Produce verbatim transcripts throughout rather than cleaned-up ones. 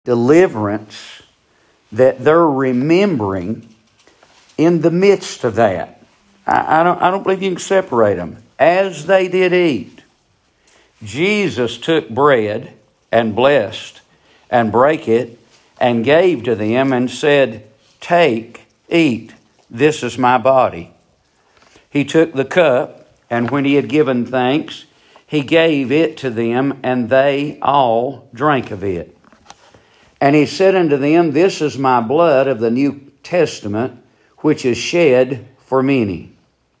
deliverance that they're remembering in the midst of that. I, I don't, I don't believe you can separate them. As they did eat, Jesus took bread and blessed and brake it and gave to them and said, "Take, eat, this is my body." He took the cup, and when he had given thanks, he gave it to them, and they all drank of it. And he said unto them, "This is my blood of the New Testament, which is shed for many."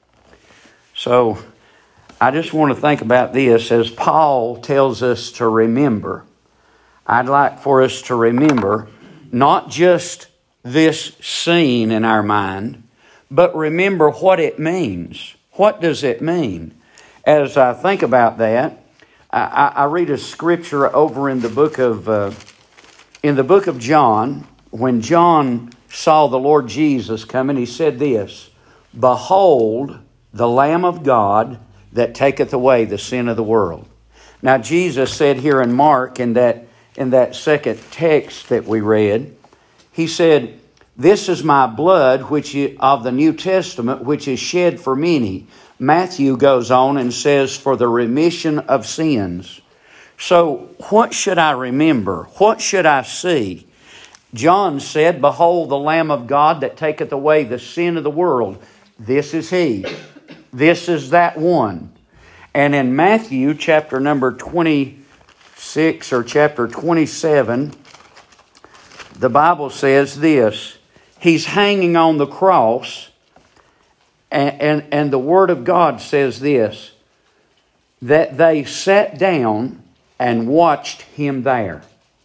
So, I just want to think about this as Paul tells us to remember. I'd like for us to remember not just this scene in our mind, but remember what it means. What does it mean? As I think about that, I, I read a scripture over in the book of uh, in the book of John. When John saw the Lord Jesus coming, he said this, "Behold, the Lamb of God that taketh away the sin of the world." Now, Jesus said here in Mark, in that in that second text that we read, he said, "This is my blood which is, of the New Testament, which is shed for many." Matthew goes on and says, "For the remission of sins." So, what should I remember? What should I see? John said, "Behold, the Lamb of God that taketh away the sin of the world." This is He. This is that one. And in Matthew chapter number twenty-six or chapter twenty-seven, the Bible says this. He's hanging on the cross, and, and, and the Word of God says this, that they sat down and watched Him there.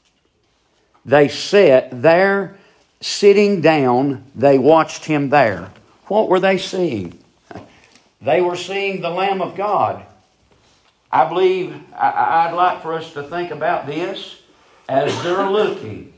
They sat there, sitting down, they watched Him there. What were they seeing? They were seeing the Lamb of God. I believe I, I'd like for us to think about this as they're looking.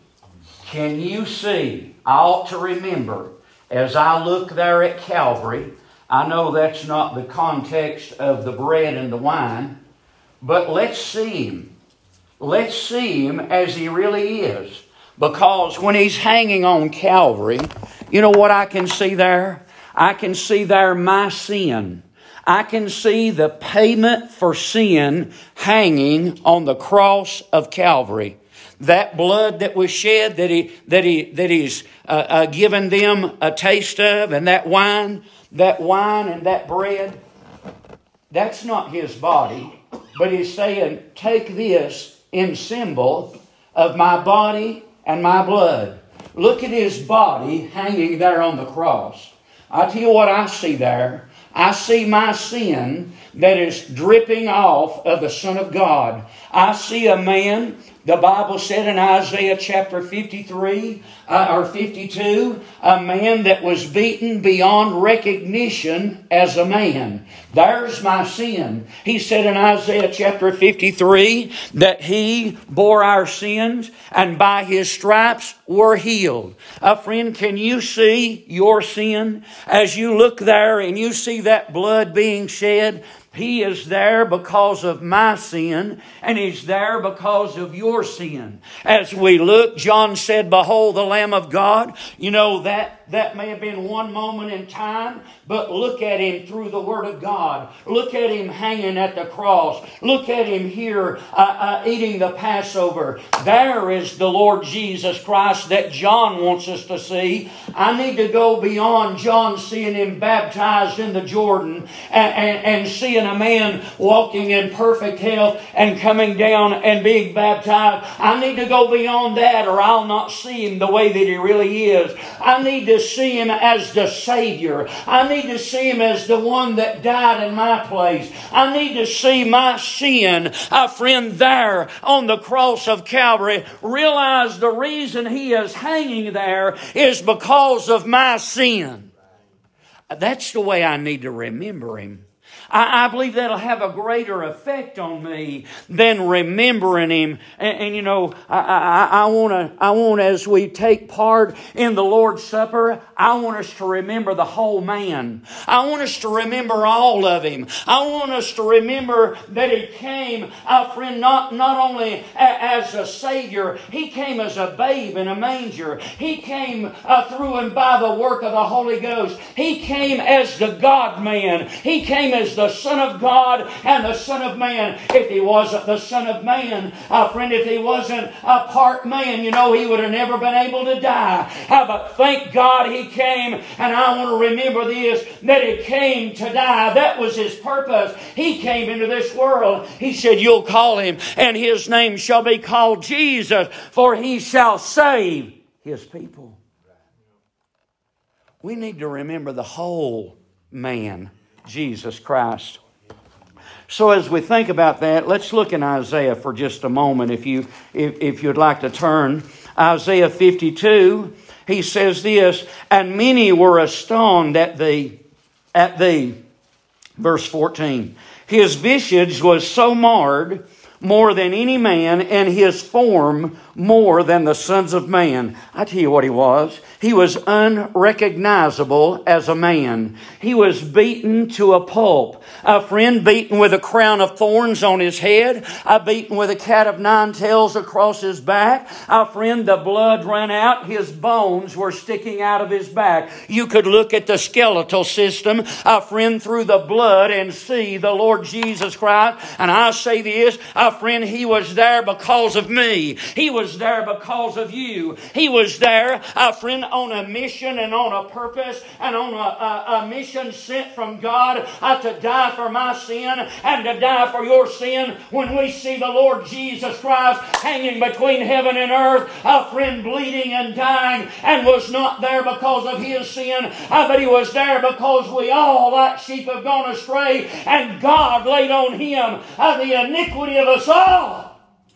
Can you see? I ought to remember, as I look there at Calvary, I know that's not the context of the bread and the wine, but let's see Him. Let's see Him as He really is. Because when He's hanging on Calvary, you know what I can see there? I can see there my sin. I can see the payment for sin hanging on the cross of Calvary. That blood that was shed, that he that he that He's uh, uh, given them a taste of, and that wine, that wine and that bread, that's not His body, but He's saying, "Take this in symbol of my body and my blood." Look at His body hanging there on the cross. I tell you what I see there. I see my sin that is dripping off of the Son of God. I see a man, the Bible said in Isaiah chapter fifty-three uh, or fifty-two, a man that was beaten beyond recognition as a man. There's my sin. He said in Isaiah chapter fifty-three that He bore our sins and by His stripes were healed. Uh, friend, can you see your sin? As you look there and you see that blood being shed, He is there because of my sin, and He's there because of your sin. As we look, John said, "Behold the Lamb of God." You know, that, that may have been one moment in time, but look at Him through the Word of God. Look at Him hanging at the cross. Look at Him here uh, uh, eating the Passover. There is the Lord Jesus Christ that John wants us to see. I need to go beyond John seeing Him baptized in the Jordan and, and, and seeing a man walking in perfect health and coming down and being baptized. I need to go beyond that, or I'll not see Him the way that He really is. I need to see Him as the Savior. I need to see Him as the one that died in my place. I need to see my sin, a friend, there on the cross of Calvary. Realize the reason He is hanging there is because of my sin. That's the way I need to remember Him. I, I believe that'll have a greater effect on me than remembering Him. And, and you know, I, I, I want to, I want as we take part in the Lord's Supper, I want us to remember the whole man. I want us to remember all of Him. I want us to remember that He came, uh, friend, not, not only a, as a Savior, He came as a babe in a manger. He came uh, through and by the work of the Holy Ghost. He came as the God-man. He came as the Son of God and the Son of Man. If He wasn't the Son of Man, uh, friend, if He wasn't a part man, you know, He would have never been able to die. Uh, but thank God He came, and I want to remember this, that He came to die. That was His purpose. He came into this world. He said, you'll call Him, and His name shall be called Jesus, for He shall save His people. We need to remember the whole man, Jesus Christ. So as we think about that, let's look in Isaiah for just a moment. If you if, if you'd like to turn, Isaiah fifty-two, he says this, and many were astonished at thee, at thee. Verse fourteen. His visage was so marred, more than any man, and his form more than the sons of man. I tell you what he was. He was unrecognizable as a man. He was beaten to a pulp. A friend beaten with a crown of thorns on his head. A beaten with a cat of nine tails across his back. A friend, the blood ran out. His bones were sticking out of his back. You could look at the skeletal system, a friend, through the blood and see the Lord Jesus Christ. And I say this, a friend, He was there because of me. He was there because of you. He was there, a friend, on a mission and on a purpose and on a, a, a mission sent from God uh, to die for my sin and to die for your sin. When we see the Lord Jesus Christ hanging between heaven and earth, a friend, bleeding and dying, and was not there because of His sin, uh, but He was there because we all, like sheep, have gone astray, and God laid on Him uh, the iniquity of us all.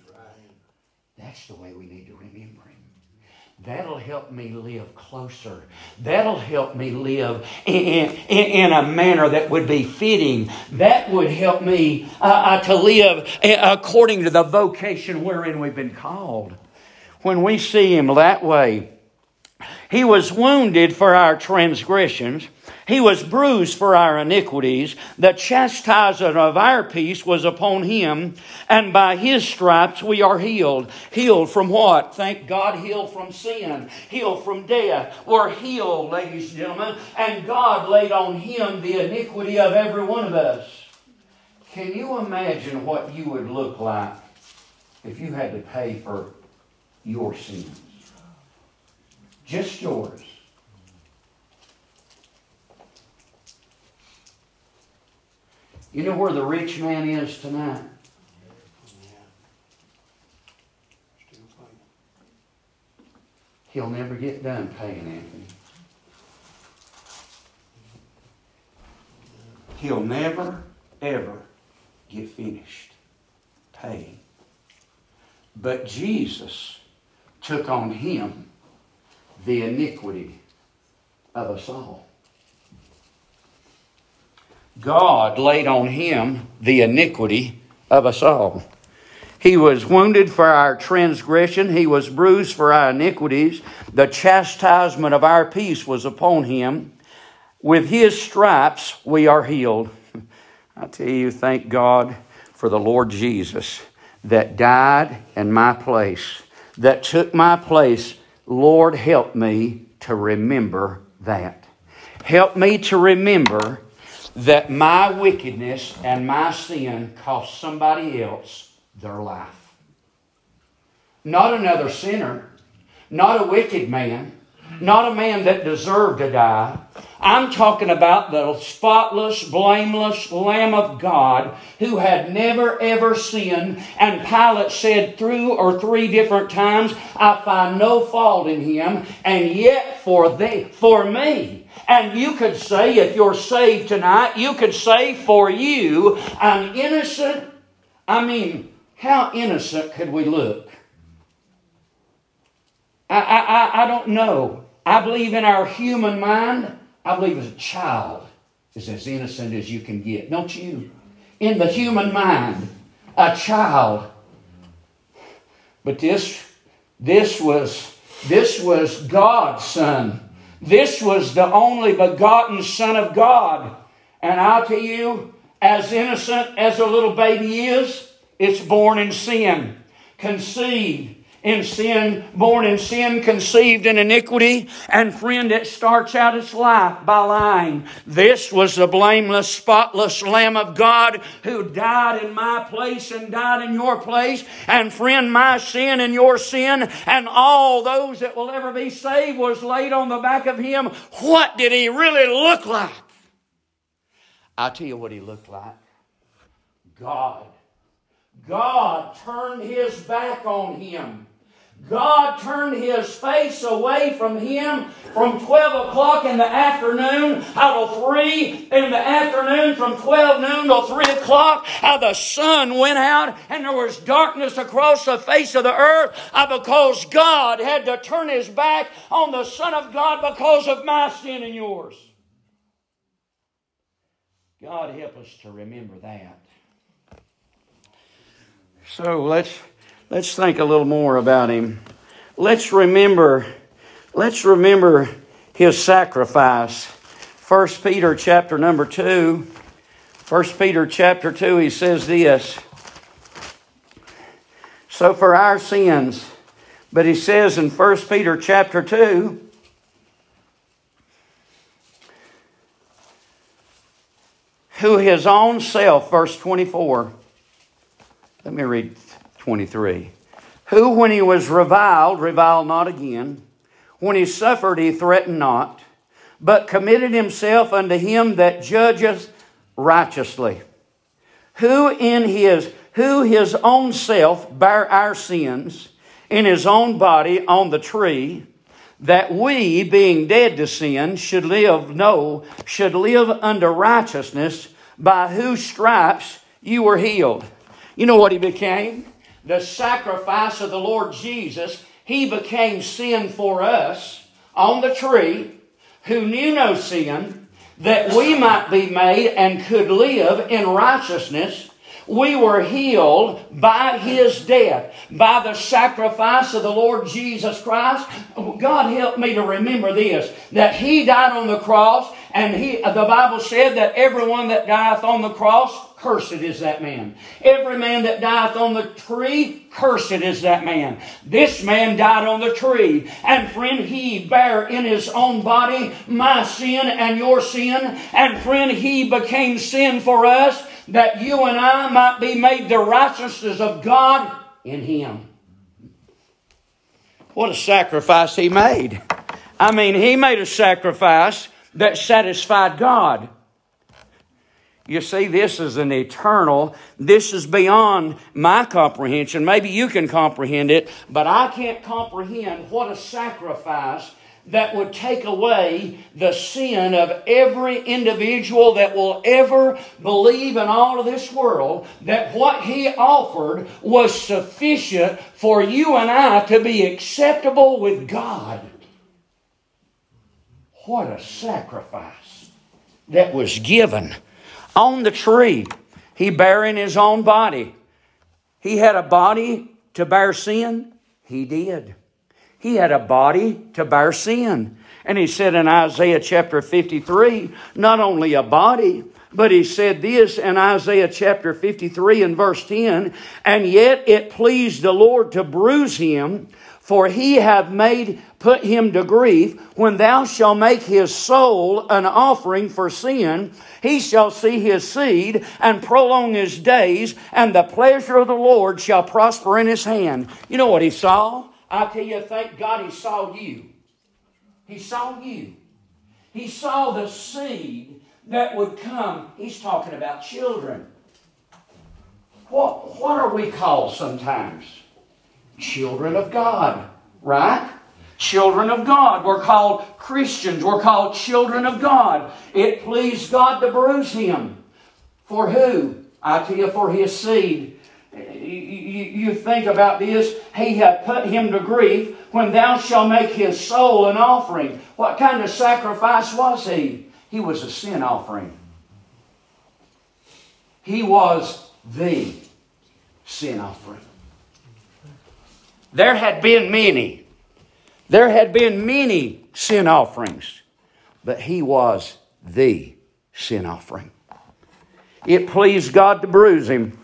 That's the way we need to remember Him. That'll help me live closer. That'll help me live in, in, in a manner that would be fitting. That would help me uh, uh, to live according to the vocation wherein we've been called. When we see Him that way, He was wounded for our transgressions. He was bruised for our iniquities. The chastisement of our peace was upon Him, and by His stripes we are healed. Healed from what? Thank God, healed from sin. Healed from death. We're healed, ladies and gentlemen. And God laid on Him the iniquity of every one of us. Can you imagine what you would look like if you had to pay for your sins? Just yours. You know where the rich man is tonight? He'll never get done paying, Anthony. He'll never, ever get finished paying. But Jesus took on Him the iniquity of us all. God laid on Him the iniquity of us all. He was wounded for our transgression. He was bruised for our iniquities. The chastisement of our peace was upon Him. With His stripes we are healed. I tell you, thank God for the Lord Jesus that died in my place, that took my place. Lord, help me to remember that. Help me to remember that my wickedness and my sin cost somebody else their life. Not another sinner, not a wicked man, not a man that deserved to die. I'm talking about the spotless, blameless Lamb of God who had never ever sinned. And Pilate said through or three different times, I find no fault in Him. And yet for they, for me, and you could say, if you're saved tonight, you could say for you, I'm innocent. I mean, how innocent could we look? I, I, I don't know. I believe in our human mind, I believe as a child, is as innocent as you can get. Don't you? In the human mind, a child. But this, this was, this was God's Son. This was the only begotten Son of God. And I'll tell you, as innocent as a little baby is, it's born in sin, conceived in sin, born in sin, conceived in iniquity. And friend, it starts out its life by lying. This was the blameless, spotless Lamb of God who died in my place and died in your place. And friend, my sin and your sin and all those that will ever be saved was laid on the back of Him. What did He really look like? I'll tell you what He looked like. God. God turned His back on Him. God turned His face away from Him from twelve o'clock in the afternoon until three in the afternoon, from twelve noon till three o'clock. How the sun went out and there was darkness across the face of the earth, because God had to turn His back on the Son of God because of my sin and yours. God help us to remember that. So let's let's think a little more about Him. Let's remember, let's remember His sacrifice. First Peter chapter number two. First Peter chapter two, he says this. So for our sins, but he says in First Peter chapter two, who His own self, verse twenty-four. Let me read twenty-three. Who, when He was reviled, reviled not again. When He suffered, He threatened not, but committed Himself unto Him that judgeth righteously. Who in His, who His own self bare our sins in His own body on the tree, that we, being dead to sin, should live, no, should live unto righteousness, by whose stripes you were healed. You know what He became? The sacrifice of the Lord Jesus. He became sin for us on the tree, who knew no sin, that we might be made and could live in righteousness. We were healed by His death, by the sacrifice of the Lord Jesus Christ. God help me to remember this, that He died on the cross, and He, the Bible said that everyone that dieth on the cross, cursed is that man. Every man that dieth on the tree, cursed is that man. This man died on the tree. And friend, He bare in His own body my sin and your sin. And friend, He became sin for us, that you and I might be made the righteousness of God in Him. What a sacrifice He made. I mean, He made a sacrifice that satisfied God. You see, this is an eternal, this is beyond my comprehension. Maybe you can comprehend it, but I can't comprehend what a sacrifice that would take away the sin of every individual that will ever believe in all of this world, that what He offered was sufficient for you and I to be acceptable with God. What a sacrifice that was given. On the tree, He bare in His own body. He had a body to bear sin. He did. He had a body to bear sin. And He said in Isaiah chapter fifty-three, not only a body, but He said this in Isaiah chapter fifty-three and verse ten, and yet it pleased the Lord to bruise Him, for He hath made, put Him to grief. When thou shalt make His soul an offering for sin, He shall see His seed and prolong His days, and the pleasure of the Lord shall prosper in His hand. You know what He saw? I tell you, thank God He saw you. He saw you. He saw the seed that would come. He's talking about children. What, what are we called sometimes? Children of God, right? Children of God. We're called Christians. We're called children of God. It pleased God to bruise Him. For who? I tell you, for His seed. You, you think about this. He hath put Him to grief. When thou shalt make His soul an offering. What kind of sacrifice was He? He was a sin offering. He was the sin offering. There had been many. There had been many sin offerings. But He was the sin offering. It pleased God to bruise Him.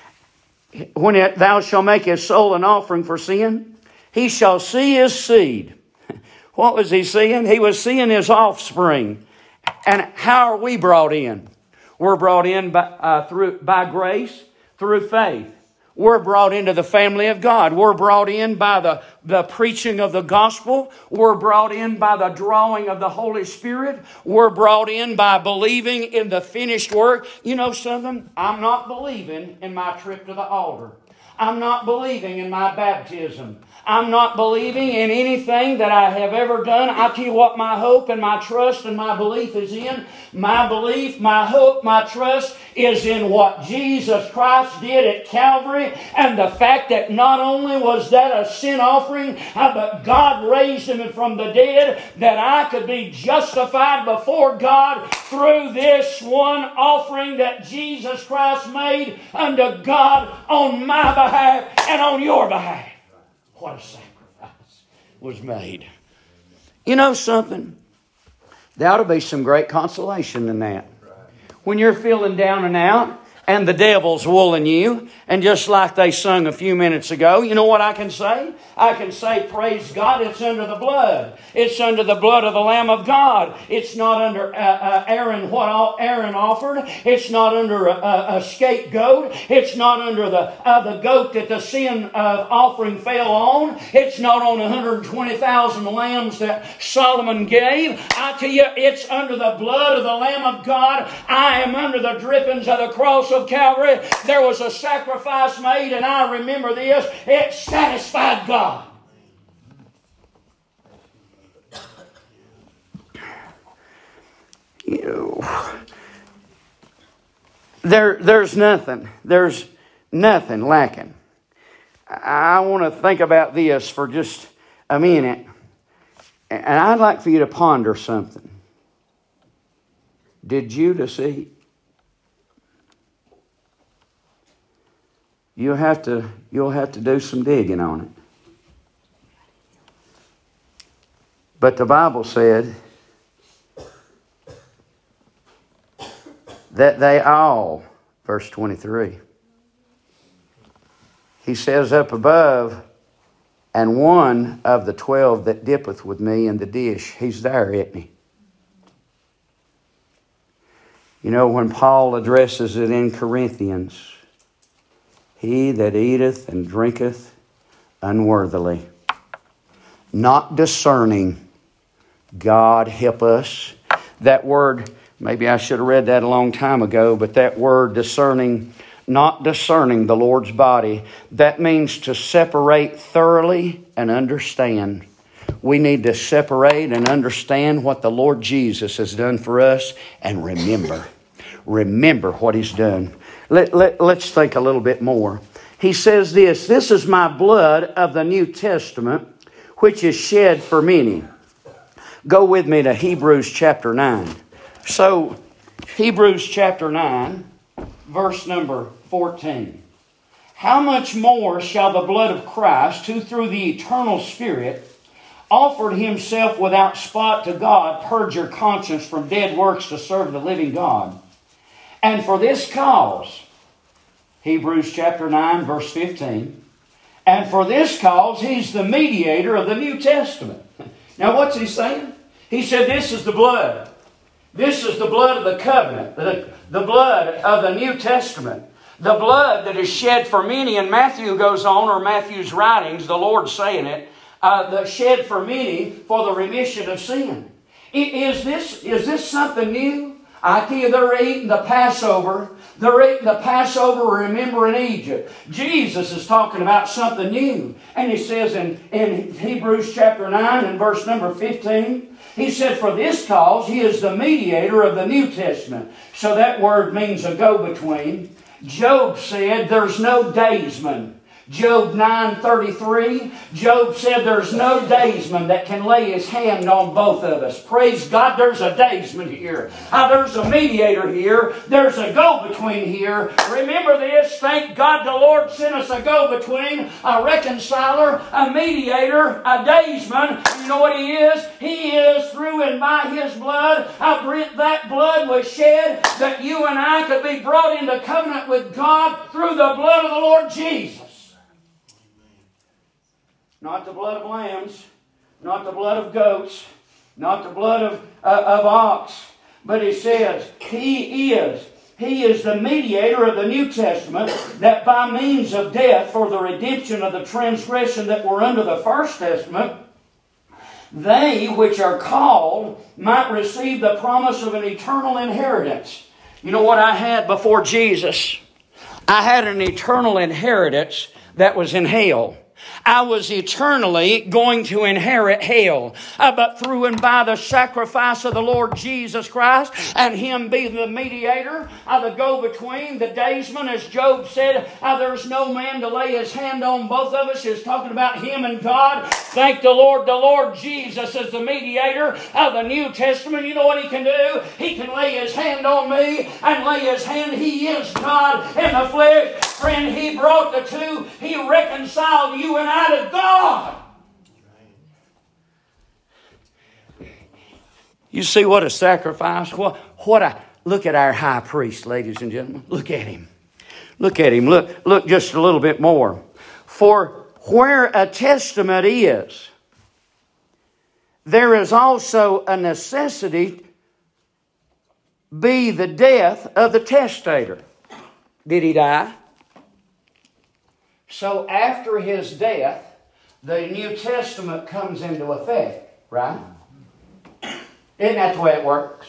When it, thou shalt make His soul an offering for sin, He shall see His seed. What was He seeing? He was seeing His offspring. And how are we brought in? We're brought in by, uh, through, by grace, through faith. We're brought into the family of God. We're brought in by the, the preaching of the gospel. We're brought in by the drawing of the Holy Spirit. We're brought in by believing in the finished work. You know something? I'm not believing in my trip to the altar. I'm not believing in my baptism. I'm not believing in anything that I have ever done. I tell you what my hope and my trust and my belief is in. My belief, my hope, my trust is in what Jesus Christ did at Calvary, and the fact that not only was that a sin offering, but God raised Him from the dead, that I could be justified before God through this one offering that Jesus Christ made unto God on my behalf and on your behalf. What a sacrifice was made. You know something? There ought to be some great consolation in that. When you're feeling down and out and the devil's wooling you, and just like they sung a few minutes ago, you know what I can say? I can say, praise God, it's under the blood. It's under the blood of the Lamb of God. It's not under uh, uh, Aaron, what all Aaron offered. It's not under a, a, a scapegoat. It's not under the, uh, the goat that the sin of offering fell on. It's not on one hundred twenty thousand lambs that Solomon gave. I tell you, it's under the blood of the Lamb of God. I am under the drippings of the cross of Calvary. There was a sacrifice made, and I remember this. It satisfied God. You know, there, there's nothing. There's nothing lacking. I want to think about this for just a minute. And I'd like for you to ponder something. Did Judas eat? You'll have to, you'll have to do some digging on it. But the Bible said that they all, verse twenty-three, He says up above, and one of the twelve that dippeth with me in the dish, he's there, isn't he? You know, when Paul addresses it in Corinthians, he that eateth and drinketh unworthily, not discerning, God help us. That word, maybe I should have read that a long time ago, but that word discerning, not discerning the Lord's body, that means to separate thoroughly and understand. We need to separate and understand what the Lord Jesus has done for us and remember. Remember what He's done. Let, let, let's think a little bit more. He says this, this is my blood of the New Testament, which is shed for many. Go with me to Hebrews chapter nine. So, Hebrews chapter nine, verse number fourteen. How much more shall the blood of Christ, who through the eternal Spirit offered Himself without spot to God, purge your conscience from dead works to serve the living God? And for this cause, Hebrews chapter nine, verse fifteen, and for this cause He's the mediator of the New Testament. Now what's he saying? He said this is the blood. This is the blood of the covenant, the, the blood of the New Testament. The blood that is shed for many, and Matthew goes on, or Matthew's writings, the Lord saying it, uh, the shed for many for the remission of sin. Is this, is this something new? I tell you, they're eating the Passover. They're eating the Passover, remembering Egypt. Jesus is talking about something new. And He says in, in Hebrews chapter nine and verse number fifteen, He said, for this cause He is the mediator of the New Testament. So that word means a go-between. Job said, there's no daysman. Job nine thirty-three, Job said there's no daysman that can lay his hand on both of us. Praise God, there's a daysman here. Uh, there's a mediator here. There's a go-between here. Remember this, thank God the Lord sent us a go-between, a reconciler, a mediator, a daysman. You know what He is? He is through and by His blood. Uh, that blood was shed that you and I could be brought into covenant with God through the blood of the Lord Jesus. Not the blood of lambs, not the blood of goats, not the blood of, uh, of ox. But He says, He is. He is the mediator of the New Testament, that by means of death for the redemption of the transgression that were under the First Testament, they which are called might receive the promise of an eternal inheritance. You know what I had before Jesus? I had an eternal inheritance that was in hell. I was eternally going to inherit hell. Uh, but through and by the sacrifice of the Lord Jesus Christ and Him being the mediator, uh, the go-between, the daysman, as Job said, uh, there's no man to lay his hand on both of us. Is talking about Him and God. Thank the Lord. The Lord Jesus is the mediator of the New Testament. You know what He can do? He can lay His hand on me and lay His hand. He is God in the flesh. Friend, He brought the two. He reconciled you and I to God. You see what a sacrifice? What, what a look at our high priest, ladies and gentlemen. Look at him. Look at him. Look, look just a little bit more. For where a testament is, there is also a necessity be the death of the testator. Did he die? So after his death, the New Testament comes into effect, right? Isn't that the way it works?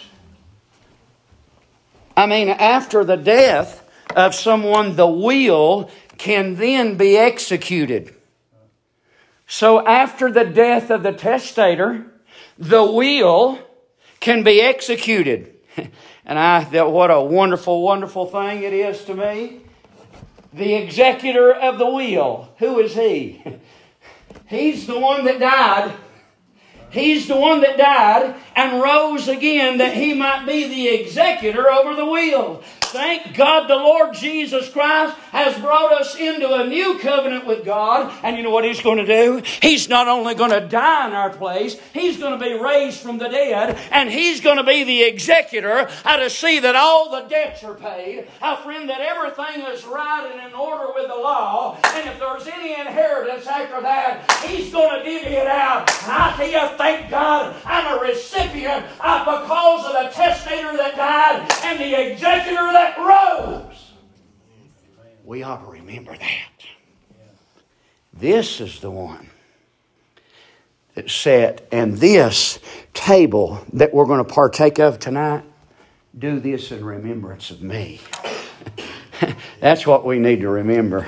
I mean, after the death of someone, the will can then be executed. So after the death of the testator, the will can be executed. And I, that what a wonderful, wonderful thing it is to me. The executor of the will. Who is he? He's the one that died. He's the one that died and rose again that He might be the executor over the will. Thank God the Lord Jesus Christ has brought us into a new covenant with God. And you know what He's going to do? He's not only going to die in our place, He's going to be raised from the dead. And He's going to be the executor how to see that all the debts are paid. Our friend, that everything is right and in order with the law. And if there's any inheritance after that, He's going to divvy it out. And I tell you, thank God I'm a recipient of, because of the testator that died and the executor that that rose. We ought to remember that. This is the one that sat, and this table that we're going to partake of tonight, do this in remembrance of me. That's what we need to remember.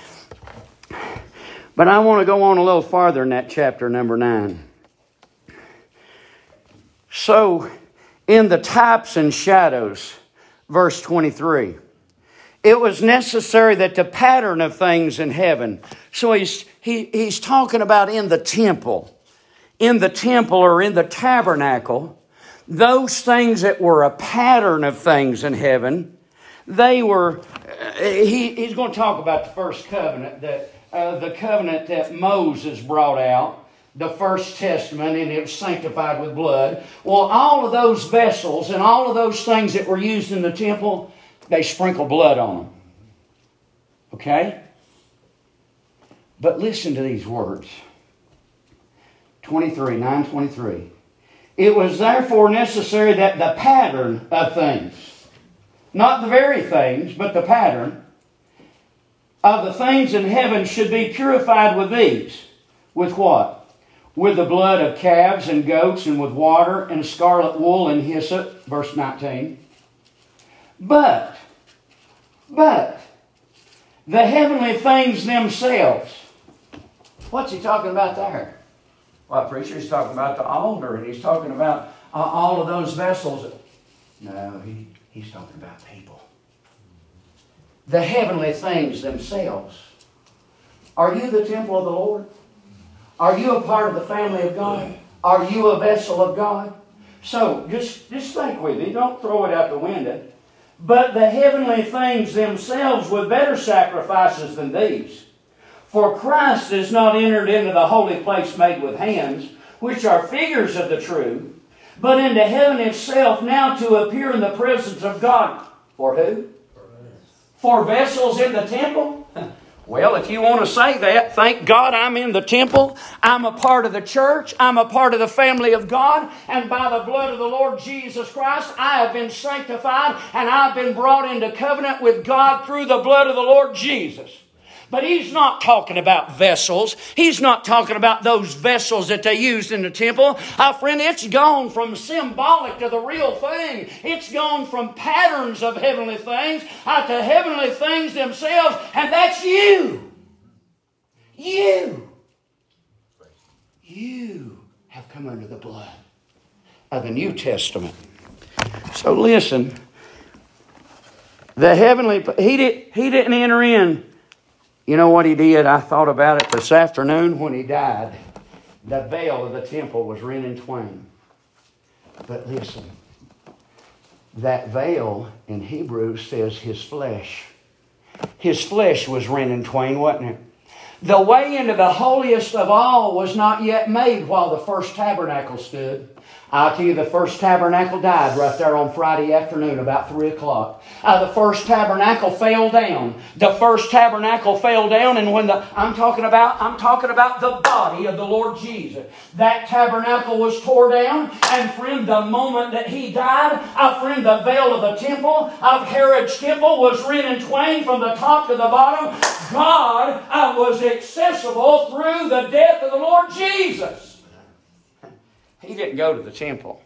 But I want to go on a little farther in that chapter number nine. So, in the types and shadows, verse twenty-three. It was necessary that the pattern of things in heaven. So he's, he, he's talking about in the temple. In the temple or in the tabernacle. Those things that were a pattern of things in heaven. They were, he, he's going to talk about the first covenant. That, uh, the covenant that Moses brought out. The first testament, and it was sanctified with blood. Well, all of those vessels and all of those things that were used in the temple, they sprinkled blood on them. Okay? But listen to these words. twenty-three, nine twenty-three. It was therefore necessary that the pattern of things, not the very things, but the pattern of the things in heaven should be purified with these. With what? With the blood of calves and goats, and with water and scarlet wool and hyssop. Verse nineteen. But, but, the heavenly things themselves. What's he talking about there? Well, preacher, he's talking about the altar, and he's talking about uh, all of those vessels. No, he, he's talking about people. The heavenly things themselves Are you the temple of the Lord? Are you a part of the family of God? Are you a vessel of God? So, just, just think with me. Don't throw it out the window. But the heavenly things themselves were better sacrifices than these. For Christ is not entered into the holy place made with hands, which are figures of the true, but into heaven itself, now to appear in the presence of God. For who? For vessels in the temple? Well, if you want to say that, thank God I'm in the temple. I'm a part of the church. I'm a part of the family of God. And by the blood of the Lord Jesus Christ, I have been sanctified and I've been brought into covenant with God through the blood of the Lord Jesus. But He's not talking about vessels. He's not talking about those vessels that they used in the temple. Uh, friend, it's gone from symbolic to the real thing. It's gone from patterns of heavenly things uh, to heavenly things themselves. And that's you. You. You have come under the blood of the New Testament. So listen. The heavenly... He, did, he didn't enter in... You know what He did? I thought about it this afternoon when He died. The veil of the temple was rent in twain. But listen, that veil in Hebrew says His flesh. His flesh was rent in twain, wasn't it? The way into the holiest of all was not yet made while the first tabernacle stood. I'll tell you, the first tabernacle died right there on Friday afternoon about three o'clock. Uh, the first tabernacle fell down. The first tabernacle fell down, and when the I'm talking about, I'm talking about the body of the Lord Jesus. That tabernacle was tore down, and friend, the moment that He died, uh, friend, the veil of the temple of Herod's temple was rent in twain from the top to the bottom. God uh, was accessible through the death of the Lord Jesus. He didn't go to the temple.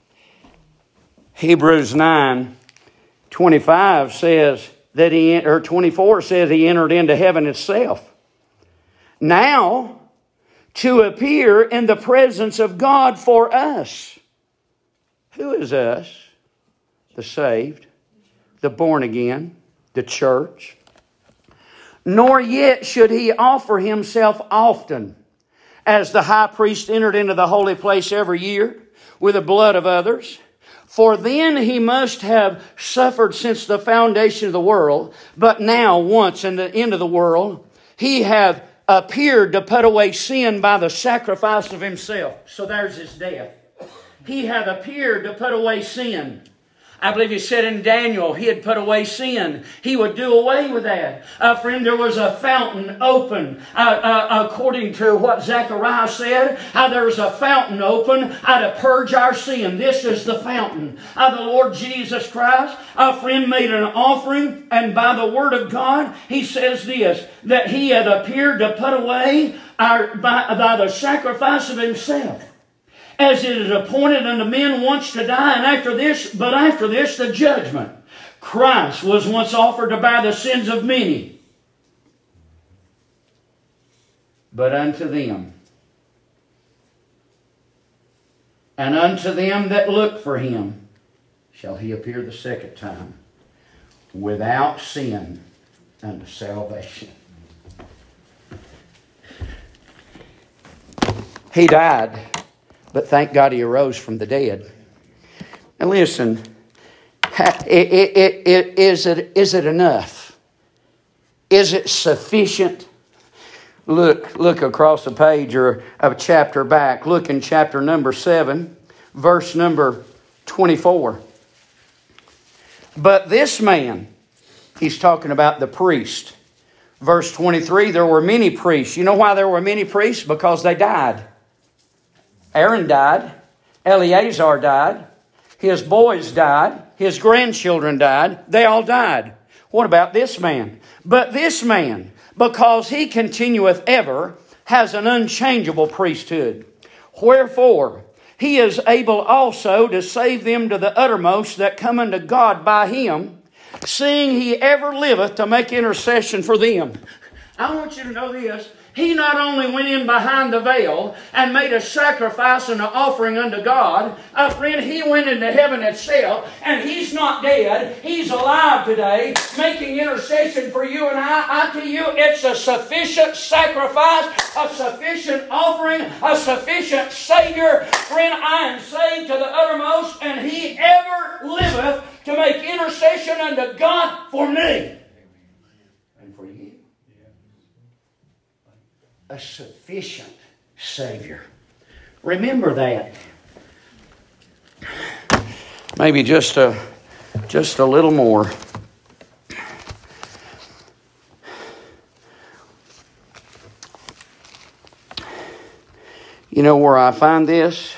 Hebrews nine twenty-five says that he, or twenty-four says He entered into heaven itself. Now, to appear in the presence of God for us. Who is us? The saved, the born again, the church. Nor yet should He offer Himself often, as the high priest entered into the holy place every year with the blood of others. For then He must have suffered since the foundation of the world. But now, once in the end of the world, He hath appeared to put away sin by the sacrifice of Himself. So there's His death. He hath appeared to put away sin. I believe He said in Daniel, He had put away sin. He would do away with that. Uh, friend, there was a fountain open. Uh, uh, according to what Zechariah said, uh, there was a fountain open uh, to purge our sin. This is the fountain. Uh, the Lord Jesus Christ, a friend, made an offering, and by the word of God, He says this, that He had appeared to put away our, by, by the sacrifice of Himself. As it is appointed unto men once to die, and after this, but after this, the judgment. Christ was once offered to bear the sins of many. But unto them, and unto them that look for Him, shall He appear the second time, without sin unto salvation. He died. But thank God He arose from the dead. And listen, it, it, it, it, is, it, is it enough? Is it sufficient? Look, look across the page or a chapter back. Look in chapter number seven, verse number twenty-four. But this man, he's talking about the priest. Verse twenty-three, there were many priests. You know why there were many priests? Because they died. Aaron died. Eleazar died. His boys died. His grandchildren died. They all died. What about this man? But this man, because he continueth ever, has an unchangeable priesthood. Wherefore, he is able also to save them to the uttermost that come unto God by Him, seeing He ever liveth to make intercession for them. I want you to know this. He not only went in behind the veil and made a sacrifice and an offering unto God, uh, friend, He went into heaven itself, and He's not dead. He's alive today, making intercession for you and I. I tell you, it's a sufficient sacrifice, a sufficient offering, a sufficient Savior. Friend, I am saved to the uttermost, and He ever liveth to make intercession unto God for me and for you. A sufficient Savior. Remember that. Maybe just a, just a little more. You know where I find this?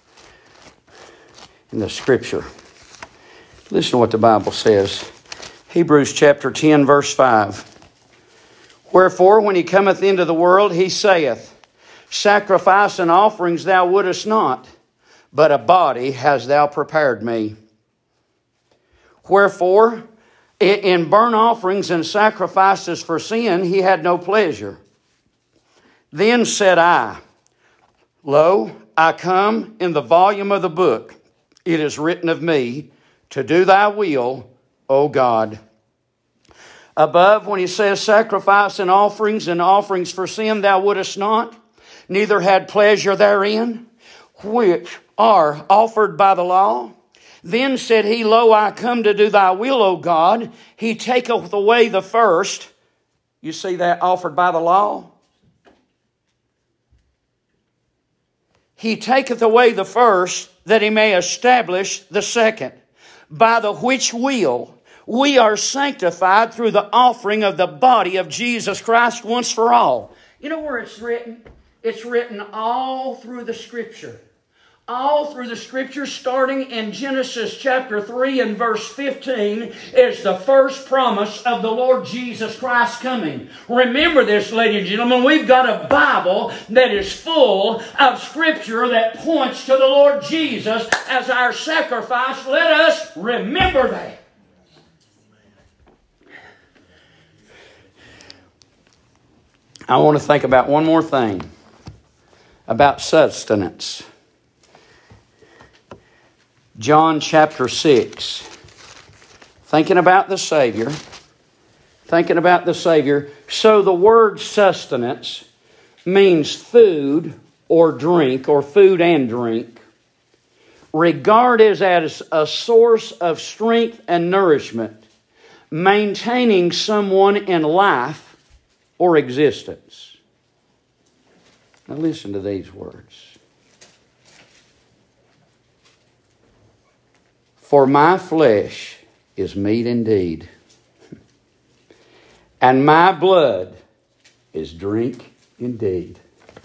In the Scripture. Listen to what the Bible says. Hebrews chapter ten, verse five. Wherefore, when he cometh into the world, he saith, Sacrifice and offerings thou wouldest not, but a body hast thou prepared me. Wherefore, in burnt offerings and sacrifices for sin, he had no pleasure. Then said I, Lo, I come in the volume of the book. It is written of me, to do thy will, O God. Above, when he says sacrifice and offerings and offerings for sin thou wouldest not, neither had pleasure therein, which are offered by the law. Then said he, Lo, I come to do thy will, O God. He taketh away the first. You see that offered by the law? He taketh away the first, that he may establish the second. By the which will we are sanctified through the offering of the body of Jesus Christ once for all. You know where it's written? It's written all through the Scripture. All through the Scripture, starting in Genesis chapter three and verse fifteen, is the first promise of the Lord Jesus Christ coming. Remember this, ladies and gentlemen, we've got a Bible that is full of Scripture that points to the Lord Jesus as our sacrifice. Let us remember that. I want to think about one more thing, about sustenance. John chapter six. Thinking about the Savior. Thinking about the Savior. So the word sustenance means food or drink, or food and drink, regarded as a source of strength and nourishment, maintaining someone in life or existence. Now listen to these words. For my flesh is meat indeed, and my blood is drink indeed.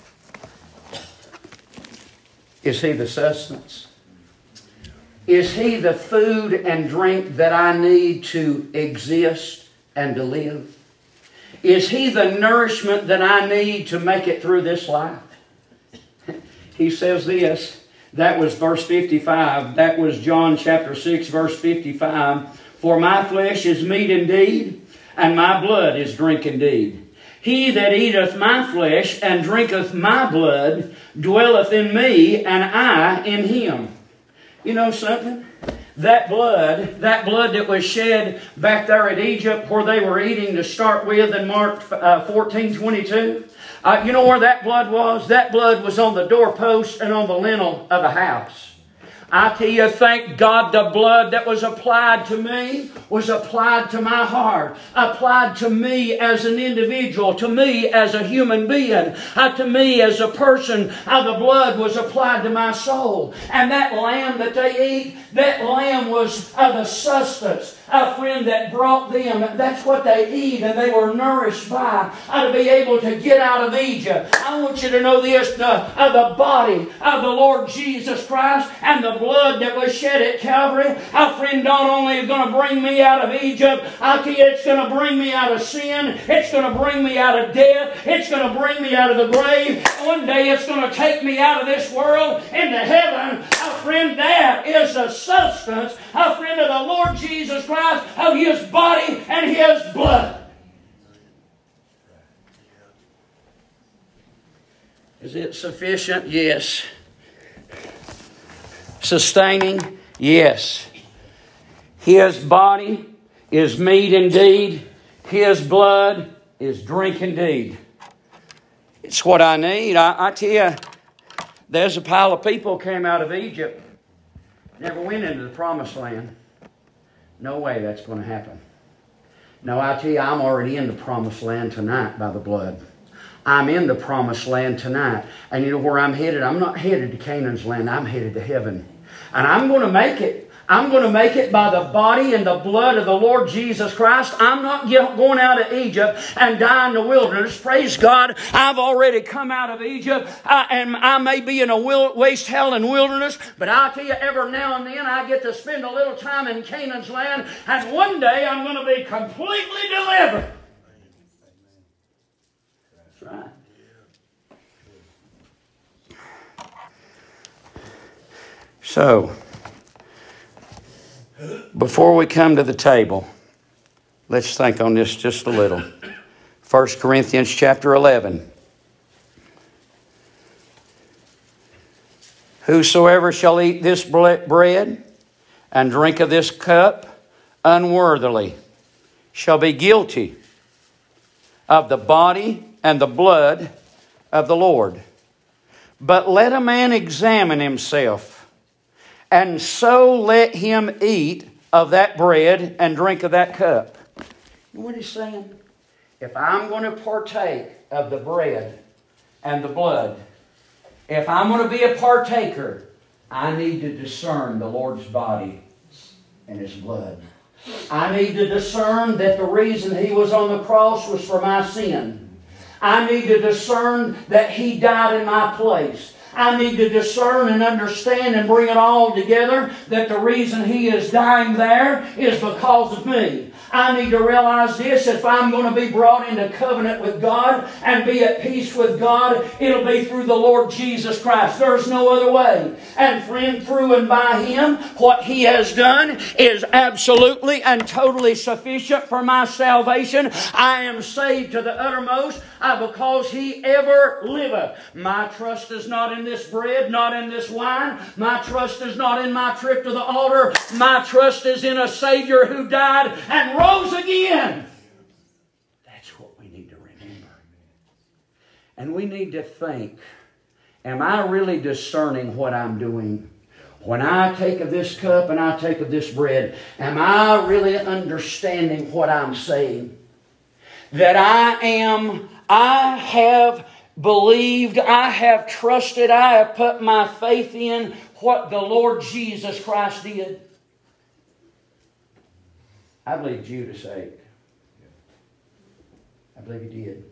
Is He the sustenance? Is He the food and drink that I need to exist and to live? Is He the nourishment that I need to make it through this life? He says this. That was verse fifty-five. That was John chapter six, verse fifty-five. For my flesh is meat indeed, and my blood is drink indeed. He that eateth my flesh and drinketh my blood dwelleth in me, and I in him. You know something? That blood, that blood that was shed back there at Egypt where they were eating to start with in Mark uh, fourteen twenty-two. Uh, you know where that blood was? That blood was on the doorpost and on the lintel of a house. I tell you, thank God the blood that was applied to me was applied to my heart. Applied to me as an individual, to me as a human being, uh, to me as a person. Uh, the blood was applied to my soul. And that lamb that they eat, that lamb was uh, the sustenance. A friend that brought them, that's what they eat, and they were nourished by, uh, to be able to get out of Egypt. I want you to know this, the, uh, the body of the Lord Jesus Christ and the blood that was shed at Calvary, a friend, not only is going to bring me out of Egypt, I tell you, it's going to bring me out of sin, it's going to bring me out of death, it's going to bring me out of the grave. One day it's going to take me out of this world into heaven. A friend, that is the substance, a friend of the Lord Jesus Christ, of His body and His blood. Is it sufficient? Yes. Sustaining? Yes. His body is meat indeed. His blood is drink indeed. It's what I need. I, I tell you, there's a pile of people came out of Egypt, never went into the promised land. No way that's going to happen. No, I tell you, I'm already in the promised land tonight by the blood. I'm in the promised land tonight. And you know where I'm headed? I'm not headed to Canaan's land. I'm headed to heaven. And I'm going to make it. I'm going to make it by the body and the blood of the Lord Jesus Christ. I'm not going out of Egypt and die in the wilderness. Praise God. I've already come out of Egypt. I, and I may be in a waste, hell, and wilderness. But I'll tell you, every now and then I get to spend a little time in Canaan's land. And one day I'm going to be completely delivered. That's right. So, before we come to the table, let's think on this just a little. First Corinthians chapter eleven. Whosoever shall eat this bread and drink of this cup unworthily shall be guilty of the body and the blood of the Lord. But let a man examine himself, and so let him eat of that bread and drink of that cup. You know what he's saying? If I'm going to partake of the bread and the blood, if I'm going to be a partaker, I need to discern the Lord's body and His blood. I need to discern that the reason He was on the cross was for my sin. I need to discern that He died in my place. I need to discern and understand and bring it all together that the reason He is dying there is because of me. I need to realize this: if I'm going to be brought into covenant with God and be at peace with God, it'll be through the Lord Jesus Christ. There's no other way. And friend, through and by Him, what He has done is absolutely and totally sufficient for my salvation. I am saved to the uttermost uh, because He ever liveth. My trust is not in this bread, not in this wine. My trust is not in my trip to the altar. My trust is in a Savior who died and rose again. That's what we need to remember. And we need to think, am I really discerning what I'm doing? When I take of this cup and I take of this bread, am I really understanding what I'm saying? That I am, I have believed, I have trusted, I have put my faith in what the Lord Jesus Christ did. I believe Judas ate. I believe he did.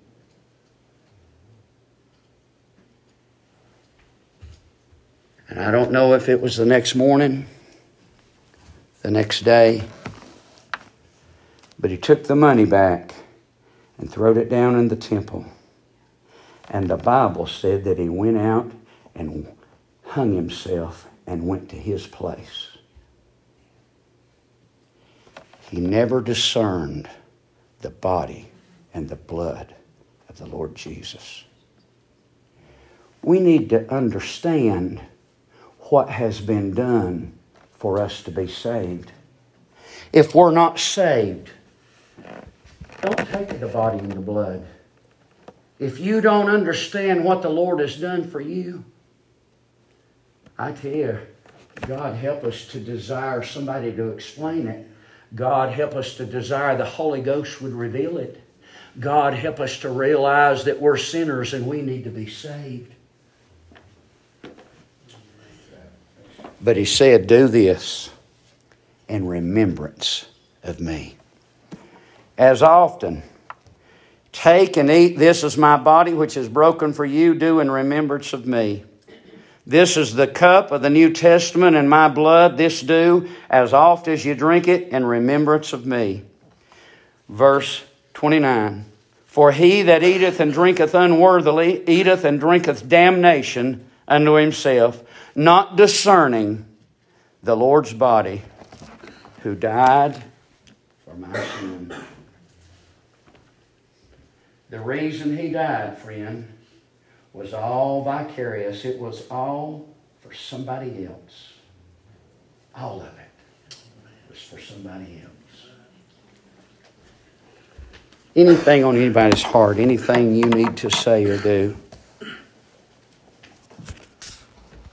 And I don't know if it was the next morning, the next day, but he took the money back and throwed it down in the temple. And the Bible said that he went out and hung himself and went to his place. He never discerned the body and the blood of the Lord Jesus. We need to understand what has been done for us to be saved. If we're not saved, don't take the body and the blood. If you don't understand what the Lord has done for you, I tell you, God help us to desire somebody to explain it. God help us to desire the Holy Ghost would reveal it. God help us to realize that we're sinners and we need to be saved. But He said, do this in remembrance of me. As often, take and eat, this is my body which is broken for you, do in remembrance of me. This is the cup of the New Testament in my blood. This do as oft as you drink it in remembrance of me. Verse twenty-nine. For he that eateth and drinketh unworthily eateth and drinketh damnation unto himself, not discerning the Lord's body, who died for my sin. The reason He died, friend, was all vicarious. It was all for somebody else. All of it was for somebody else. Anything on anybody's heart, anything you need to say or do,